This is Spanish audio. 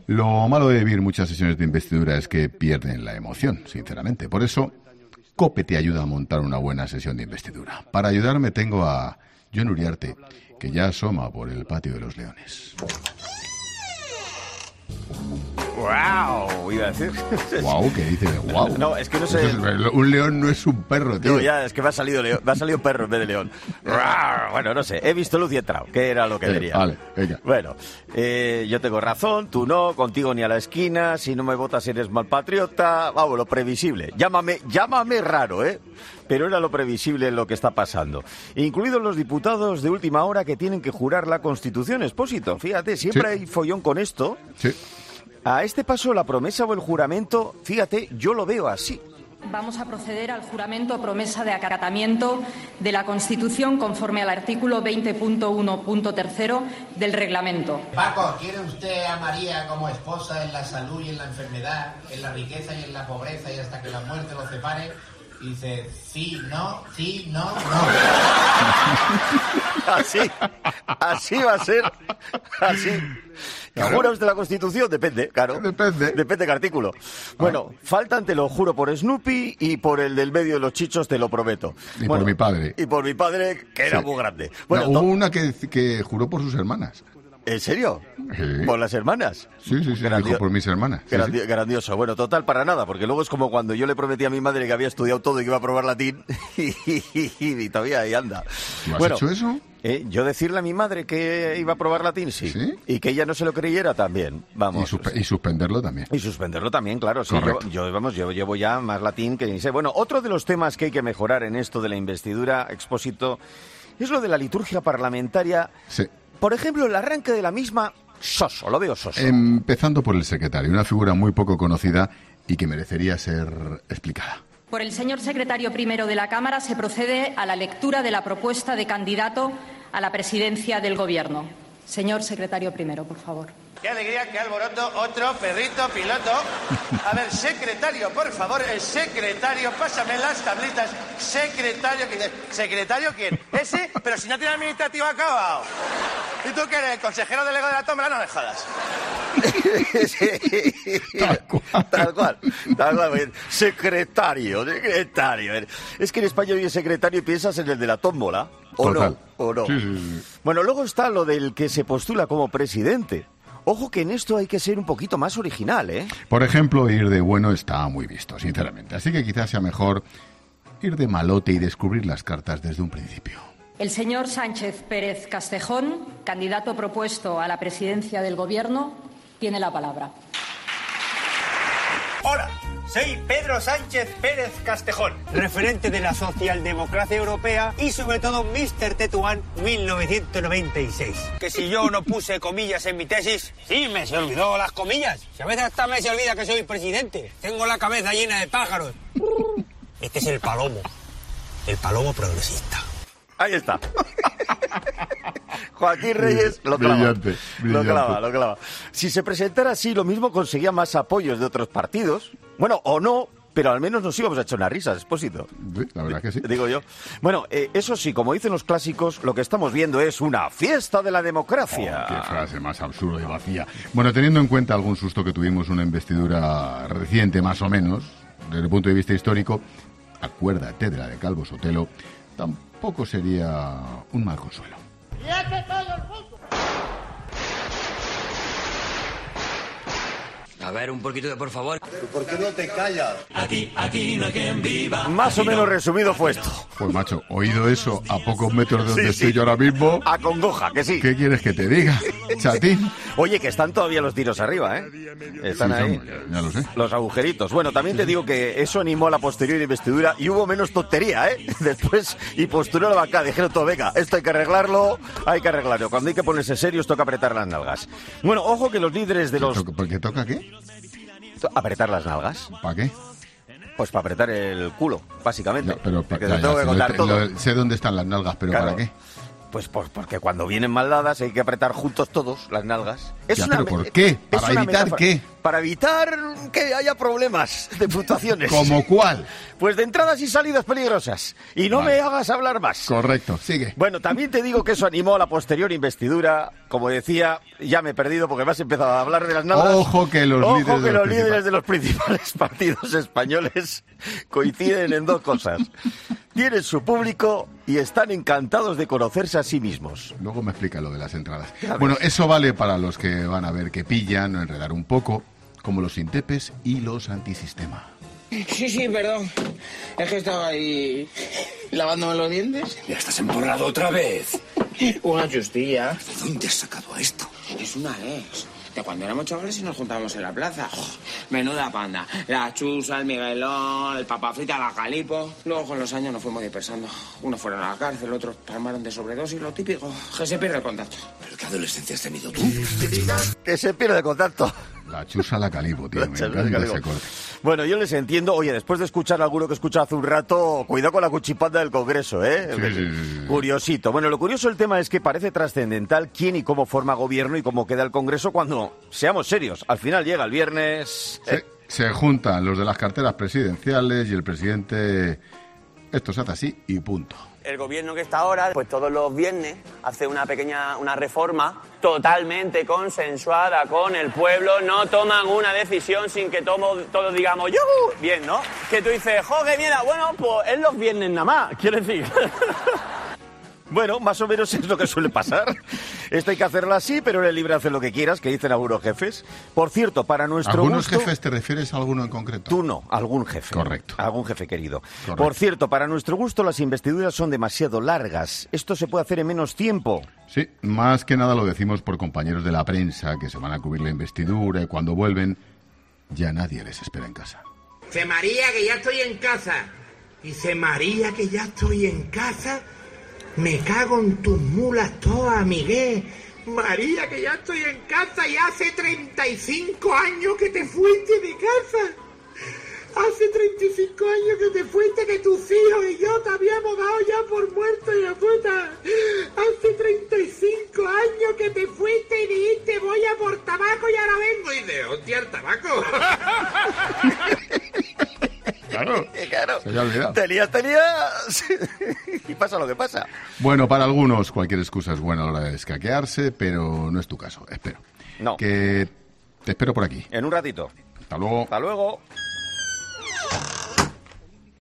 Lo malo de vivir muchas sesiones de investidura es que pierden la emoción, sinceramente. Por eso, COPE te ayuda a montar una buena sesión de investidura. Para ayudarme tengo a Jon Uriarte, que ya asoma por el patio de los leones. ¡Wow! Iba a decir. ¡Wow! ¿Qué dice de wow? No, es que no sé. Un león no es un perro, tío. No, ya, es que me ha salido perro en vez de león. Bueno, no sé. He visto luz y he entrado. ¿Qué era lo que diría? Vale, venga. Bueno, yo tengo razón, tú no, contigo ni a la esquina. Si no me votas eres mal patriota. Vamos, lo previsible. Llámame raro, ¿eh? Pero era lo previsible lo que está pasando. Incluidos los diputados de última hora que tienen que jurar la Constitución, Expósito. Fíjate, siempre hay follón con esto. Sí. A este paso, la promesa o el juramento, fíjate, yo lo veo así. Vamos a proceder al juramento o promesa de acatamiento de la Constitución conforme al artículo 20.1.3 del reglamento. Paco, ¿quiere usted a María como esposa en la salud y en la enfermedad, en la riqueza y en la pobreza y hasta que la muerte los separe? Y dice, sí, no. Así va a ser, así. Claro. ¿Jura usted la Constitución? Depende, claro. Depende qué artículo. Bueno, faltan, te lo juro por Snoopy y por el del medio de los chichos, te lo prometo. Y por mi padre. Y por mi padre, que era muy grande. Bueno, hubo una que juró por sus hermanas. ¿En serio? Sí. ¿Por las hermanas? Sí, dijo por mis hermanas. Sí. Grandioso. Bueno, total, para nada, porque luego es como cuando yo le prometí a mi madre que había estudiado todo y que iba a probar latín y todavía ahí anda. ¿Tú has hecho eso? Yo decirle a mi madre que iba a probar latín, sí. Y que ella no se lo creyera también, vamos. Y suspenderlo también. Y suspenderlo también, claro. Sí, yo llevo ya más latín que ni sé. Bueno, otro de los temas que hay que mejorar en esto de la investidura, Expósito, es lo de la liturgia parlamentaria. Sí. Por ejemplo, el arranque de la misma, soso, lo veo soso. Empezando por el secretario, una figura muy poco conocida y que merecería ser explicada. Por el señor secretario primero de la Cámara se procede a la lectura de la propuesta de candidato a la presidencia del Gobierno. Señor secretario primero, por favor. Qué alegría, qué alboroto, otro perrito piloto. A ver, secretario, por favor, el secretario, pásame las tablitas. ¿Secretario quién? ¿Ese? Pero si no tiene administrativo acabado. ¿Y tú qué eres, el consejero delegado de la tómbola? No me jodas. Tal cual. Secretario. Es que en España hay secretario y piensas en el de la tómbola. ¿O Total. no? ¿O no? Sí. Bueno, luego está lo del que se postula como presidente. Ojo que en esto hay que ser un poquito más original, ¿eh? Por ejemplo, ir de bueno está muy visto, sinceramente. Así que quizás sea mejor ir de malote y descubrir las cartas desde un principio. El señor Sánchez Pérez Castejón, candidato propuesto a la presidencia del Gobierno, tiene la palabra. Hola, soy Pedro Sánchez Pérez Castejón, referente de la socialdemocracia europea y sobre todo Mr. Tetuán 1996. Que si yo no puse comillas en mi tesis, sí, me se olvidó las comillas. Si a veces hasta me se olvida que soy presidente. Tengo la cabeza llena de pájaros. Este es el palomo progresista. Ahí está. Joaquín Reyes lo clava. Brillante. Lo clava. Si se presentara así, lo mismo conseguía más apoyos de otros partidos. Bueno, o no, pero al menos nos íbamos a echar unas risas, Expósito. Sí, la verdad que sí. Digo yo. Bueno, eso sí, como dicen los clásicos, lo que estamos viendo es una fiesta de la democracia. Oh, qué frase más absurda y vacía. Bueno, teniendo en cuenta algún susto que tuvimos una investidura reciente, más o menos, desde el punto de vista histórico, acuérdate de la de Calvo Sotelo, tampoco sería un mal consuelo. A ver, un poquito de por favor. ¿Por qué no te callas? Aquí no hay quien viva. Más o menos resumido fue esto. Pues macho, oído eso a pocos metros de donde estoy yo ahora mismo. Acongoja, que sí. ¿Qué quieres que te diga, chatín? Oye, que están todavía los tiros arriba, ¿eh? Están ahí. Ya lo sé. Los agujeritos. Bueno, también te digo que eso animó a la posterior investidura y hubo menos tontería, ¿eh? Después, y posturó la vaca. Dijeron todo, venga, esto hay que arreglarlo. Cuando hay que ponerse serios, toca apretar las nalgas. Bueno, ojo que los líderes de los... ¿Por qué toca qué? Apretar las nalgas. ¿Para qué? Pues para apretar el culo, básicamente. No, pero porque te tengo que contar todo. Sé dónde están las nalgas, pero Claro. ¿para qué? Pues porque cuando vienen mal dadas hay que apretar juntos todos las nalgas. ¿Pero por qué? ¿Para evitar qué? para evitar que haya problemas de fluctuaciones. ¿Como cuál? Pues de entradas y salidas peligrosas. Y no me hagas hablar más. Correcto, sigue. Bueno, también te digo que eso animó a la posterior investidura. Como decía, ya me he perdido porque me has empezado a hablar de las nalgas. Ojo que los líderes de los principales partidos españoles coinciden en dos cosas. Tienen su público y están encantados de conocerse a sí mismos. Luego me explica lo de las entradas. Bueno, eso vale para los que van a ver que pillan o enredar un poco, como los intepes y los antisistema. Sí, perdón. Es que estaba ahí lavándome los dientes. ¿Ya estás emporrado otra vez? Una chustilla. ¿De dónde has sacado esto? Es una ex. De cuando éramos chavales y nos juntábamos en la plaza. ¡Oh! Menuda panda. La chusa, el Miguelón, el papafrita, la calipo. Luego con los años nos fuimos dispersando. Unos fueron a la cárcel, otros palmaron de sobredosis, lo típico. Que se pierde el contacto. ¿Pero qué adolescencia has tenido tú? Que se pierde el contacto. La chusa la calipo, tío. Me encanta ese corte. Bueno, yo les entiendo. Oye, después de escuchar alguno que he escuchado hace un rato, cuidado con la cuchipanda del Congreso, ¿eh? Sí. Curiosito. Bueno, lo curioso del tema es que parece trascendental quién y cómo forma gobierno y cómo queda el Congreso cuando, seamos serios, al final llega el viernes... Se juntan los de las carteras presidenciales y el presidente... Esto se hace así y punto. El gobierno que está ahora, pues todos los viernes hace una reforma totalmente consensuada con el pueblo. No toman una decisión sin que todos digamos ¡yujú! Bien, ¿no? Que tú dices, ¡joder, mierda! Bueno, pues es los viernes nada más, quiero decir. Bueno, más o menos es lo que suele pasar. Esto hay que hacerlo así, pero eres libre de hacer lo que quieras, que dicen algunos jefes. Por cierto, para nuestro ¿Algunos gusto... jefes te refieres a alguno en concreto? Tú no, algún jefe. Correcto. Algún jefe querido. Correcto. Por cierto, para nuestro gusto las investiduras son demasiado largas. Esto se puede hacer en menos tiempo. Sí, más que nada lo decimos por compañeros de la prensa que se van a cubrir la investidura y cuando vuelven ya nadie les espera en casa. Dice María que ya estoy en casa. Dice María que ya estoy en casa. Me cago en tus mulas todas, Miguel. María, que ya estoy en casa y hace 35 años que te fuiste de casa. Hace 35 años que te fuiste, que tus hijos y yo te habíamos dado ya por muerto y a puta. Hace 35 años que te fuiste y dijiste voy a por tabaco y ahora vengo. Y de hostia, el tabaco. Claro. Se había olvidado. Tenías. Y pasa lo que pasa. Bueno, para algunos cualquier excusa es buena a la hora de escaquearse, pero no es tu caso, espero. No. Que te espero por aquí. En un ratito. Hasta luego. Hasta luego.